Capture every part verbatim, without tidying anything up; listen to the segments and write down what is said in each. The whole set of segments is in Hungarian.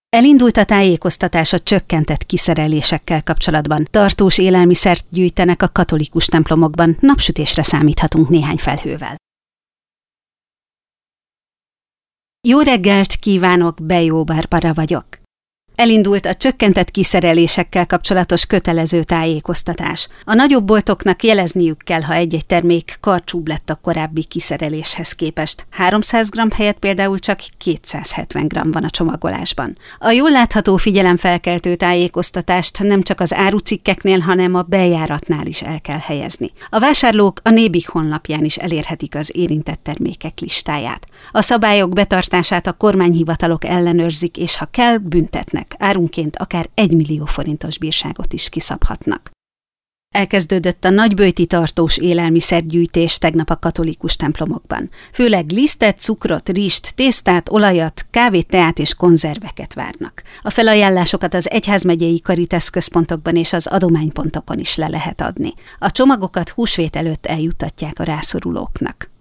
Elindult a tájékoztatás a csökkentett kiszerelésekkel kapcsolatban. Tartós élelmiszert gyűjtenek a katolikus templomokban, napsütésre számíthatunk néhány felhővel. Jó reggelt kívánok, Bejó Barbara vagyok. Elindult a csökkentett kiszerelésekkel kapcsolatos kötelező tájékoztatás. A nagyobb boltoknak jelezniük kell, ha egy-egy termék karcsúbb lett a korábbi kiszereléshez képest. háromszáz gramm helyett például csak kétszázhetven gramm van a csomagolásban. A jól látható figyelemfelkeltő tájékoztatást nem csak az árucikkeknél, hanem a bejáratnál is el kell helyezni. A vásárlók a Nébig honlapján is elérhetik az érintett termékek listáját. A szabályok betartását a kormányhivatalok ellenőrzik, és ha kell, büntetnek. Árunként akár egy millió forintos bírságot is kiszabhatnak. Elkezdődött a nagyböjti tartós élelmiszergyűjtés tegnap a katolikus templomokban. Főleg lisztet, cukrot, rizst, tésztát, olajat, kávét, teát és konzerveket várnak. A felajánlásokat az egyházmegyei Caritas központokban és az adománypontokon is le lehet adni. A csomagokat húsvét előtt eljuttatják a rászorulóknak.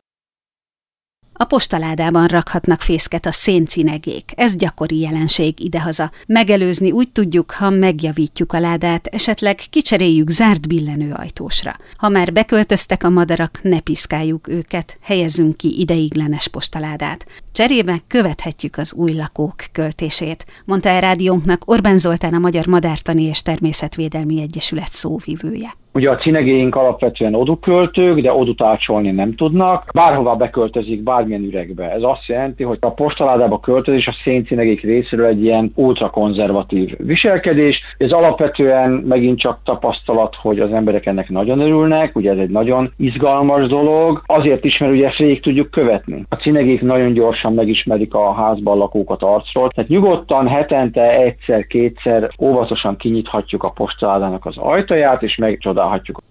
A postaládában rakhatnak fészket a széncinegék. Ez gyakori jelenség idehaza. Megelőzni úgy tudjuk, ha megjavítjuk a ládát, esetleg kicseréljük zárt billenő ajtósra. Ha már beköltöztek a madarak, ne piszkáljuk őket, helyezzünk ki ideiglenes postaládát. Cserébe követhetjük az új lakók költését, mondta el rádiónknak Orbán Zoltán, a Magyar Madártani és Természetvédelmi Egyesület szóvivője. Ugye a cinegéink alapvetően oduköltők, de odut ácsolni nem tudnak. Bárhová beköltözik, bármilyen üregbe. Ez azt jelenti, hogy a postaládába költözés a széncinegék részéről egy ilyen ultrakonzervatív viselkedés. Ez alapvetően megint csak tapasztalat, hogy az emberek ennek nagyon örülnek, ugye ez egy nagyon izgalmas dolog. Azért is, mert ugye ezt végig tudjuk követni. A cinegék nagyon gyorsan megismerik a házban lakókat arcról. Tehát nyugodtan hetente egyszer-kétszer óvatosan kinyithatjuk a postaládának az ajtaját, és megcsodálhatjuk.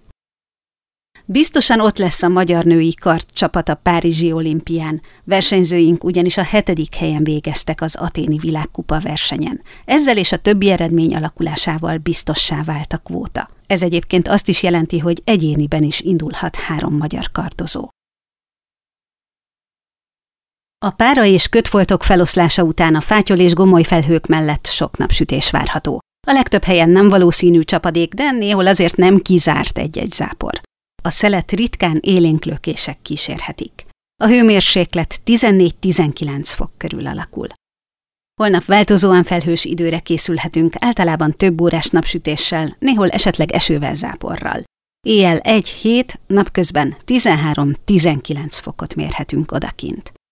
Biztosan ott lesz a magyar női kardcsapat a párizsi olimpián. Versenyzőink ugyanis a hetedik helyen végeztek az aténi világkupa versenyen. Ezzel és a többi eredmény alakulásával biztossá vált a kvóta. Ez egyébként azt is jelenti, hogy egyéniben is indulhat három magyar kardozó. A pára és kötfoltok feloszlása után a fátyol és gomoly felhők mellett sok napsütés várható. A legtöbb helyen nem valószínű csapadék, de néhol azért nem kizárt egy-egy zápor. A szelet ritkán élénk lökések kísérhetik. A hőmérséklet tizennégy-tizenkilenc fok körül alakul. Holnap változóan felhős időre készülhetünk, általában több órás napsütéssel, néhol esetleg esővel záporral. Éjjel egy-hét, napközben tizenhárom-tizenkilenc fokot mérhetünk odakint.